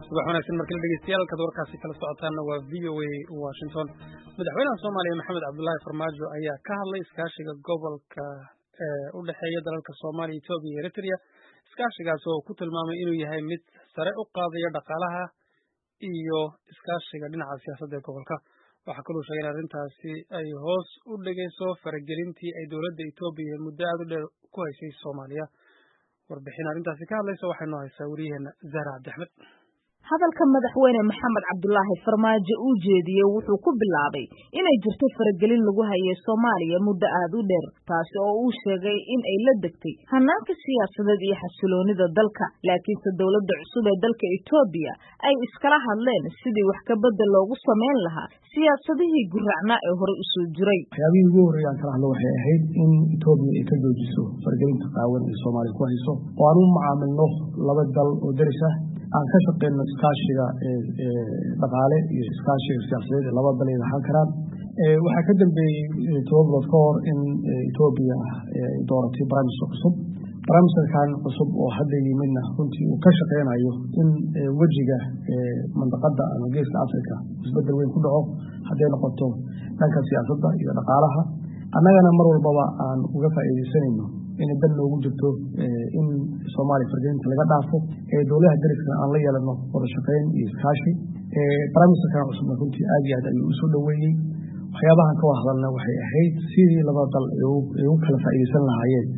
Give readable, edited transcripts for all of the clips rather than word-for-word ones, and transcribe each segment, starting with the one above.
subax wanaagsan markii la dhageystayaal ka warkaasi kala socotaana waa VOA Washington. Madaxweynaha Soomaaliya Maxamed Cabdullaahi Farmaajo ayaa ka hadlay iskaashiga gobolka u dhaxeeya dalalka Soomaaliya, Itoobiya iyo Eritrea. Iskaashigaas oo ku tilmaamay inuu yahay mid sare u qaadaya dhaqaalaha iyo iskaashiga dhinaca siyaasadda ee gobolka. Waxaa kaloo sheegay in arrintaasi ay hoos u dhigayso faragelintii ay dowladda Itoobiya muddo aad u dheer ku haysay Soomaaliya. warbixin arrintaasi ka hadlaysa waxay noo haysaa wariyaheena Zahra Cabdi Axmed. hadalka madaxweyne Maxamed Cabdullaahi Farmaajo uu jeediyay wuxuu ku bilaabay inay jirto faragelin lagu hayay Soomaaliya muddo aad u dheer, taas oo uu sheegay in ay la degtay hanaanka siyaasadeed iyo xasiloonida dalka, laakiinse dowladda cusub ee dalka Itoobiya ay iskala hadleen sidii wax ka bedel loogu sameyn lahaa siyaasadihii guracnaa ee hore u soo jiray. waxyaabihii ugu horreeyay aan kala hadlo waxay ahayd in Itoobiya ay ka joojiso faragelinta qaawan ee Soomaaliya ku hayso oo aan u macaamilno laba dal oo daris ah, aan ka shaqeyno iskaashiga dhaqaale iyo iskaashiga siyaasadeed laba dal ay lahaan karaan. waxaa ka dambeeyey 2 bilood ka hor in Itoobiya ay dooratay barnaamij cusub. barnaamijkan cusub oo hadda yimidna runtii uu ka shaqeynayo in wejiga mandaqada ama geeska Afrika isbedel weyn ku dhaco hadday noqoto dhanka siyaasadda iyo dhaqaalaha. annagana mar walbaba aan uga faa'iideysanayno in dal loogu jirto in Soomaaliya faragelinta laga dhaafo dowladaha dariska aan la yeelano wada shaqeyn iyo iskaashi. barnaamijkan cusub runtii aad iyo aad ayuu isu dhoweeyey. waxyaabahan ka wada hadalna waxay ahayd sidii laba dal ay u kala faa'iideysan lahaayeen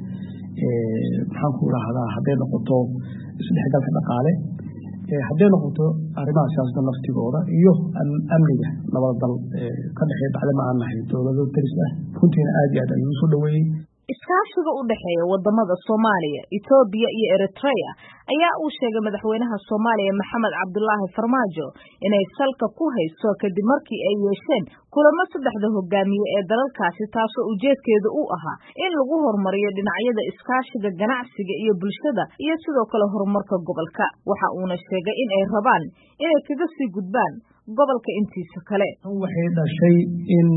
maxaan ku rahdaa hadday noqoto isdhexgalka dhaqaale, hadday noqoto arrimaha siyaasadda naftigooda iyo amniga labada dal ka dhexeeya bacdama aan nahay dowlado daris ah. runtiina aad iyo aad ayuu isu dhoweeyey. iskaashiga u dhaxeeya wadamada Soomaaliya, Itoobiya iyo Eritrea ayaa uu sheegay madaxweynaha Soomaaliya Maxamed Cabdullaahi Farmaajo inay salka ku hayso kadib markii ay yeesheen kulamo saddexda hogaamiye ee dalalkaasi, taasoo ujeedkeedu uu ahaa in lagu horumariyo dhinacyada iskaashiga ganacsiga iyo bulshada iyo sidoo kale horumarka gobolka. waxa uuna sheegay in ay rabaan inay kaga sii gudbaan gobolka intiisa kale. waxay dhashay in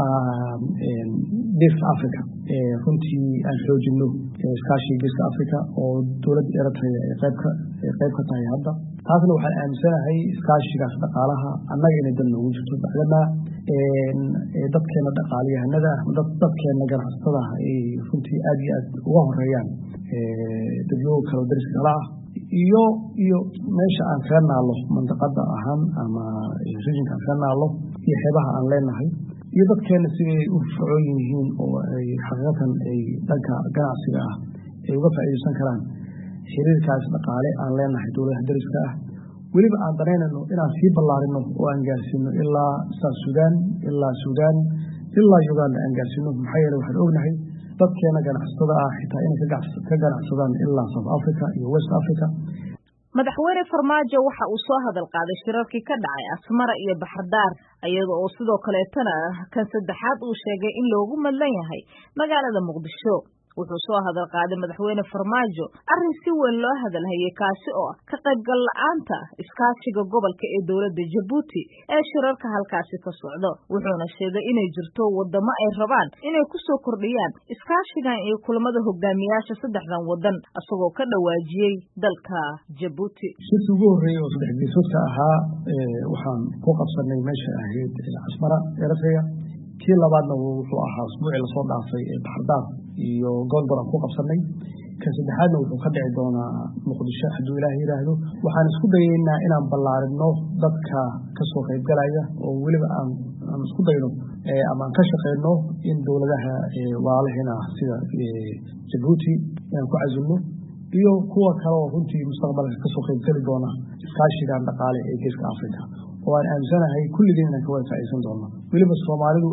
Geeska Afrika runtii aan xoojino iskaashiga Geeska Afrika oo dowladda Eritrea ay qayb ka tahay hadda. taasna waxaan aaminsanahay iskaashigaas dhaqaalaha annaga inay dal noogu jirto bacdama dadkeena dhaqaaliyahanada dadkeena ganacsatada ay runtii aad iyo aad uga horeeyaan dadweyne kale oo dariska kala ah iyo meesha aan kaga naalo mandaqada ahaan ama regionka aan kaga naalo iyo xeebaha aan leenahay iyo dadkeena siday u fircoon yihiin oo ay xaqiiqatan ay dhanka ganacsiga ah ay uga faa'iideysan karaan xiriirkaas dhaqaale aan leenahay dowladaha dariska ah. weliba aan danaynayno inaan sii ballaarino oo aan gaarsiino ilaa South Sudan, ilaa Sudan, ilaa Uganda aan gaarsiino. maxaa yeelay waxaan ognahay dadkeena ganacsatada ah xitaa inay ka ganacsadaan ilaa South Africa iyo West Africa. madaxweyne Farmaajo waxa uu soo hadal qaaday shirarkii ka dhacay Asmara iyo Baxardaar, iyada oo sidoo kaleetana kan saddexaad uu sheegay in loogu madlan yahay magaalada Muqdisho. wuxuu soo hadal qaaday madaxweyne Farmaajo arrin si weyn loo hadalhayay, kaasi oo ka qaybgal la'aanta iskaashiga gobolka ee dowladda Djibouti ee shirarka halkaasi ka socdo. wuxuuna sheegay inay jirto wadamo ay rabaan inay ku soo kordhiyaan iskaashigan iyo kulamada hogaamiyaasha saddexdan wadan, asagoo ka dhawaajiyey dalka Djibouti. shirkii ugu horreeyay oo saddex geesoodka ahaa waxaan ku qabsanay meesha ahayd Asmara, Eritrea. kii labaadna wuxuu ahaa usbuucii lasoo dhaafay Baxardaar iyo Gondor aan ku qabsanay. kan saddexaadna wuxuu ka dhici doonaa Muqdisho hadduu Ilaahay yiraahdo. waxaan isku dayeynaa inaan ballaarino dadka ka soo qaybgalaya oo weliba aan isku dayno ama aan ka shaqeyno in dowladaha walaalaheena sida Djibouti aan ku cazulno iyo kuwa kale oo runtii mustaqbalka ka soo qaybgali doona iskaashigan dhaqaale ee Geeska Afrika oo aan aaminsanahay kulligeen inaan ka wada faa'iideysan doono. weliba Soomaalidu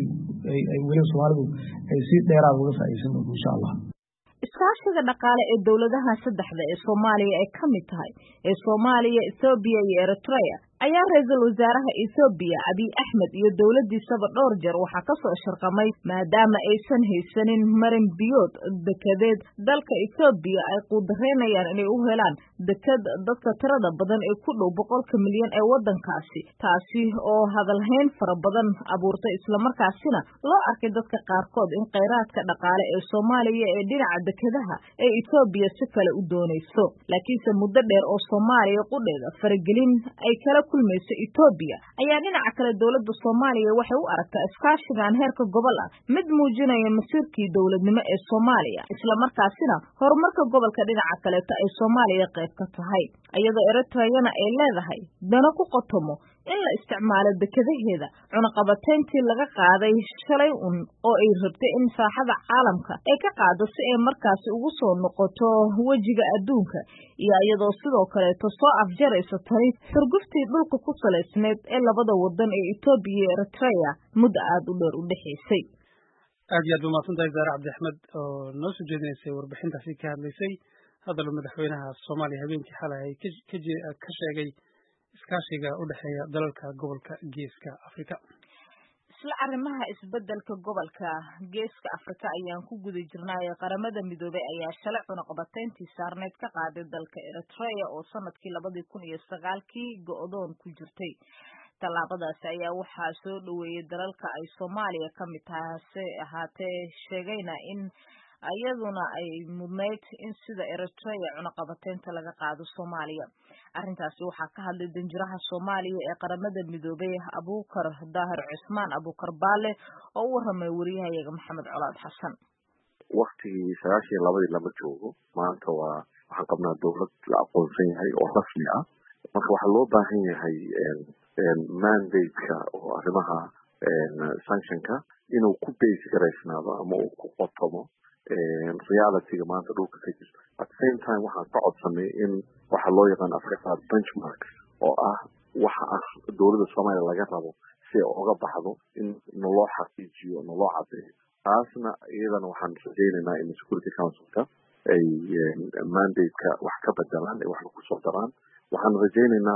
ay si dheeraad uga faa'iideysan doonto insha Allah. iskaashiga dhaqaale ee dowladaha saddexda ee Soomaaliya ay ka mid tahay ee Soomaaliya, Itoobiya iyo Eritrea ayaa ra-iisul wasaaraha Ethiopia Abiy Ahmed iyo dowladiisaba dhowr jeer waxaa ka soo sharqamay maadaama aysan haysanin marin biyood dekedeed dalka Ethiopia ay quudareynayaan inay u helaan deked dadka tirada badan ee ku dhow 100 milyan ee wadankaasi taasi oo hadalhayn fara badan abuurtay isla markaasina loo arkay dadka qaarkood in kheyraadka dhaqaale ee Soomaaliya ee dhinaca dekedaha ee Ethiopia si kale u doonayso laakiinse muddo dheer oo Soomaaliya qudheeda faragelin ay kala kulmayso Ethiopia ayaa dhinaca kale dawladda Soomaaliya waxay u aragtaa iskaashigan heerka gobol ah mid muujinaya masiirkii dawladnimo ee Soomaaliya isla markaasina horumarka gobolka dhinaca kale ay Soomaaliya qayb ka tahay iyadoo Eritreana ay leedahay dano ku qotomo in la isticmaalo dekedaheeda cunaqabateyntii laga qaaday shalay oo ay rabtay in saaxada caalamka ay ka qaado si ay markaasi ugu soo noqoto wajiga adduunka iyo iyadoo sidoo kale soo afjaraysa tani xurguftii dhulka ku saleysneed ee labada wadan ee Ethiopia iyo Eritrea muddo aad u dheer u dhaxaysay aad iyo aad u mahadsantahay Zaare Cabdi Axmed oo noo soo jeedinaysay warbixintaasi ka hadlaysay hadal madaxweynaha Soomaaliya habeenkii xalay ka sheegay iskaashiga u dhaxeeya dalalka gobolka Geeska Afrika. isla arrimaha isbeddelka gobolka Geeska Afrika ayaan ku guda jirnay qaramada midoobay ayaa shalay cunaqabateyntii saarneed ka qaaday dalka Eritrea oo sanadkii 2009kii go'doon ku jirtay tallaabadaasi ayaa waxaa soo dhaweeyay dalalka ay Soomaaliya ka mid tahay ahaatee sheegayna in ayaduna ay mudnayd in sida Eritrea cunaqabateynta laga qaado Soomaaliya arrintaasi waxaa ka hadlay danjiraha Soomaaliya ee qaramada midoobay Abuukar Daahir Cusmaan Abuukar Baale oo u waramay wariyahayaga Maxamed Colaad Xasan waqtigii 92 lama joogo maanta waxaan qabnaa dawlad la aqoonsan yahay oo rasmi ah marka waxaa loo baahan yahay mandate-ka oo arrimaha sanctionka inuu ku base garaysnaado ama uu ku qotomo reality-ga maanta dhulka ka jirto at the same time waxaan ka codsanay in waxa loo yaqaan Africa benchmarks oo ah waxa dawladda Soomaaliya laga rabo si ay uga baxdo in loo xaqiijiyo loo cadeeyo taasna iyadana waxaan rajaynaynaa in Security Council-ka ay mandate-ka wax ka bedelaan ay wax ku soo daraan waxaan rajaynaynaa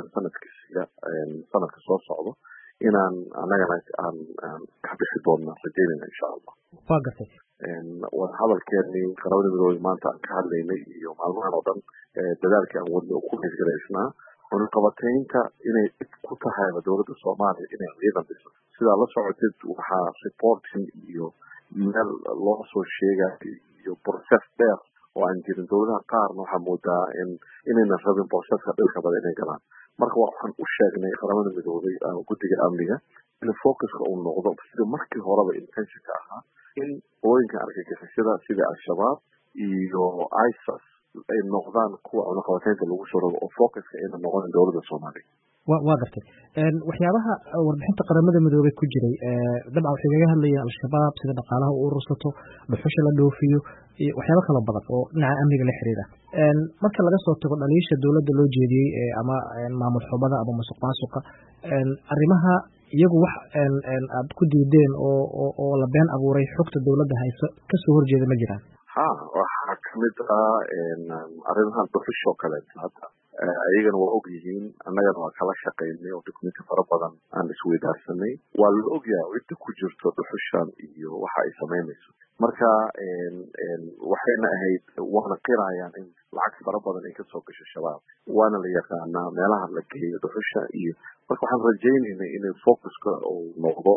sanadka soo socdo inaan anagana aan ka bixi doonno rajaynayna insha Allah waa gartay hadalkeennii qaramada midoobay maanta aan ka hadlaynay iyo maalmahan oo dhan dadaalkii aan wadno ku meesgaraysnaa cunaqabateynta inay dhib ku tahay dawladda Soomaaliya inay ciidan dhiso sidaa la socotid waxaa reporting iyo meel loo soo sheegay iyo process dheer oo aan jirin dawladaha qaarna waxaa moodaa inayna rabin processka dhilka badan inay galaan marka waxaan u sheegnay qaramada midoobay guddiga amniga in focuska uu noqdo sida markii horeba intentionka ahaa in hooyinka argagixisada sida al-shabaab iyo ISIS ay noqdaan kuwa cunaqabateynta lagu soo rogo oo focuska ayna noqonin dawladda Soomaaliya waa gartay waxyaabaha warbixinta qaramada midoobay ku jiray dabcan waxay kaga hadlayeen al-shabaab sida dhaqaalaha u urursato dhuxusha la dhoofiyo iyo waxyaabo kala badan oo dhinaca amniga la xiriira marka laga soo tago dhaliisha dawladda loo jeediyey ama maamul xubada ama musuqmaasuqa arrimaha iyagu wax aad ku diideen oo la been abuuray xogta dawladda hayso ka soo horjeeda ma jiraan waxaa kamid ah arrimaha dhuxusha kale hadda ayagana waa og yihiin annagana waa kala shaqaynay oo dokumenti fara badan aan isweydaarsanay waa la ogyahay cidda ku jirto dhuxushan iyo waxa ay samaynayso marka waxayna ahayd waana qirayaan in lacag fara badan ay kasoo gasho shabaab waana la yaqaanaa meelaha la geeyo dhuxusha iyo marka waxaan rajaynaynay inay focuska uu noqdo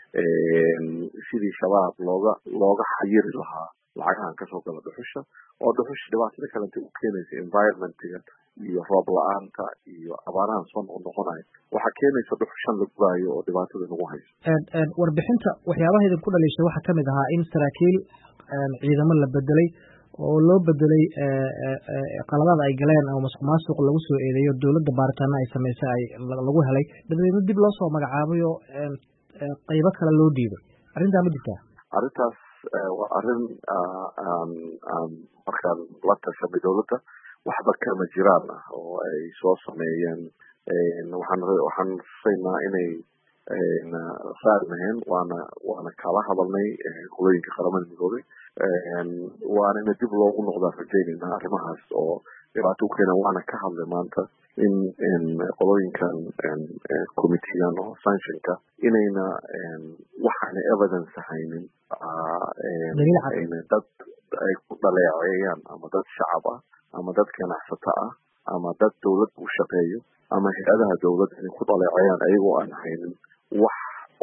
sidii shabaab looga xayiri lahaa lacagahan kasoo gala dhuxusha oo dhuxusha dhibaatada kalenta u keenaysa environmentiga iyo roob la-aanta iyo abaarahan soo noqonayo waxaa keenaysa dhuxushan la guraayo oo dhibaatada nagu hayso warbixinta waxyaabaha idinku dhaliishay waxaa kamid ahaa in saraakiil ciidamo la bedelay oo loo bedelay qaladaad ay galeen ama musuqmaasuq lagu soo eedeeyo dawladda baaritaana ay samaysay lagu helay dabadeedna dib loo soo magacaabay oo qaybo kale loo dhiibay arrintaa ma jirtaa arrintaas waa arrin markaan la tashanay dawladda waxba kama jiraan ah oo ay soo sameeyeen waxaan rasaynaa inay saarnaheen waana kala hadalnay qolooyinka qaramada midoobay waana ina dib loogu noqdaan rajaynayna arrimahaas oo dhibaato u keenaan waana ka hadlay maanta in qolooyinkan committeegan oo sanctionka inayna waxaana evidence haynin dad ay ku dhaleeceeyaan ama dad shacab ah ama dad ganacsato ah ama dad dawlad u shaqeeyo ama hay-adaha dawladda inay ku dhaleeceeyaan ayagoo aan haynin wax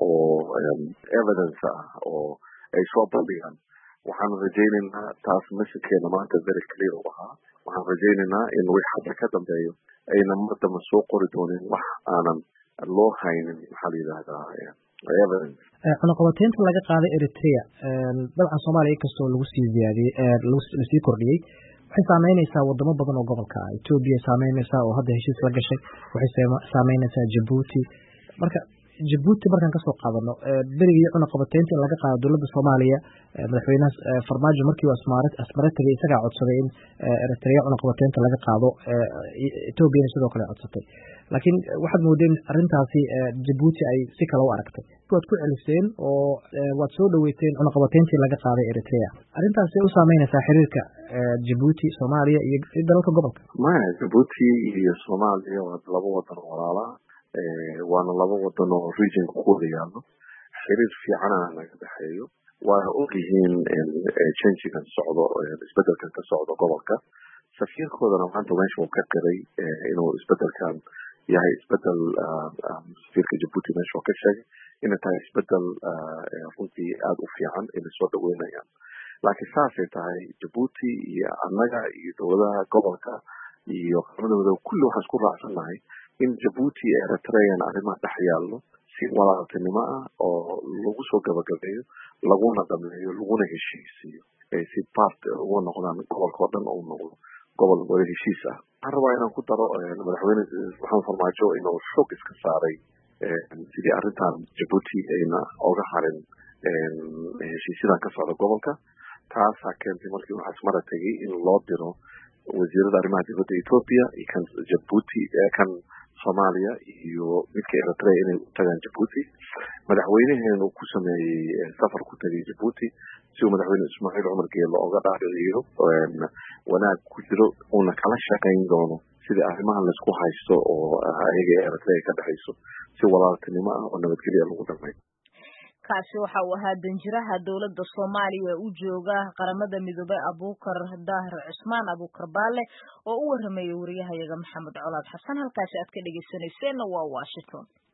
oo evidence ah oo ay soo bandhigaan. waxaan rajaynaynaa taas messagekeena maanta very clear u ahaa. waxaan rajaynaynaa in wixii hadda ka dambeeyo ayna mardama soo qori doonin wax aanan loo haynin maxaa la yidhahdaa evidence. cunaqabateynta laga qaaday Eritrea dabcan Soomaaliya inkastoo lagu sii ziyaadiyey lasii kordhiyey waxay saameynaysaa wadamo badan oo gobolka ah. Ethiopia saameynaysaa oo hadda heshiis la gashay, waxay saameynaysaa Djibouti. marka Djibouti markaan kasoo qaadano berigii cunaqabateynta in laga qaado dowladda Soomaaliya madaxweynaha Farmaajo markii uu Asmara tagay isagaa codsaday in Eritrea cunaqabateynta laga qaado, Ethiopia sidoo kale codsatay. laakiin waxaad moodeen arrintaasi Djibouti ay si kale u aragtay. waad ku celiseen oo waad soo dhaweyseen cunaqabateyntii laga qaaday Eritrea. arrintaasi u saameynaysaa xiriirka Djibouti, Soomaaliya iyo dalalka gobolka? maya, Djibouti iyo Soomaaliya waa laba wadan oo walaala waana laba wadan oo regionka ku wada yaallo. xiriir fiicana naga dhexeeyo. waana ogyihiin changegan socdo, isbedelkan ka socdo gobolka. safiirkoodana maanta meesha uu ka qiray inuu isbedelkan yahay isbedel safiirka Djibouti meesha uu ka sheegay inay tahay isbedel runtii aada u fiican inay soo dhaweynayaan. laakiin saasay tahay Djibouti iyo annaga iyo dowladaha gobolka iyo qaramada kulli waxaan isku raacsannahay in Djibouti iyo Eritrean arrimaha dhex yaallo si walaaltinimo ah oo lagu soo gabagabeeyo, laguna dhameeyo, laguna heshiisiyo si part uga noqdaan gobolka oo dhan uu noqdo gobol wada heshiis ah. waxaan rabaa inaan ku daro madaxweyne maxamed farmaajo inuu xoog iska saaray sidii arrintan Djibouti ayna oga harin heshiisyadan ka socda gobolka. taasaa keentay markii uu Asmara tegay in loo diro wasiirada arrimaha dibadda Ethiopia iyo kan Djibouti kan Soomaaliya iyo midka Eritrea inay u tagaan Djibouti. madaxweynaheena uu ku sameeyey safar ku tagay Djibouti si uu madaxweyne Ismaaciil Cumar Geelo oga dhaadhiciyo wanaag ku jiro uuna kala shaqayn doono sidii arrimahan laisku haysto oo ayaga Eritrea ka dhexayso si walaaltinimo ah oo nabadgelyo lagu dhameeyo. kaasi waxa uu ahaa danjiraha dowladda Soomaaliya u jooga qaramada midoobay Abuukar Daahir Cusmaan Abuukar Baale oo u waramayay wariyahayaga Maxamed Colaad Xasan. halkaasi aad ka dhageysaneyseen waa Washington.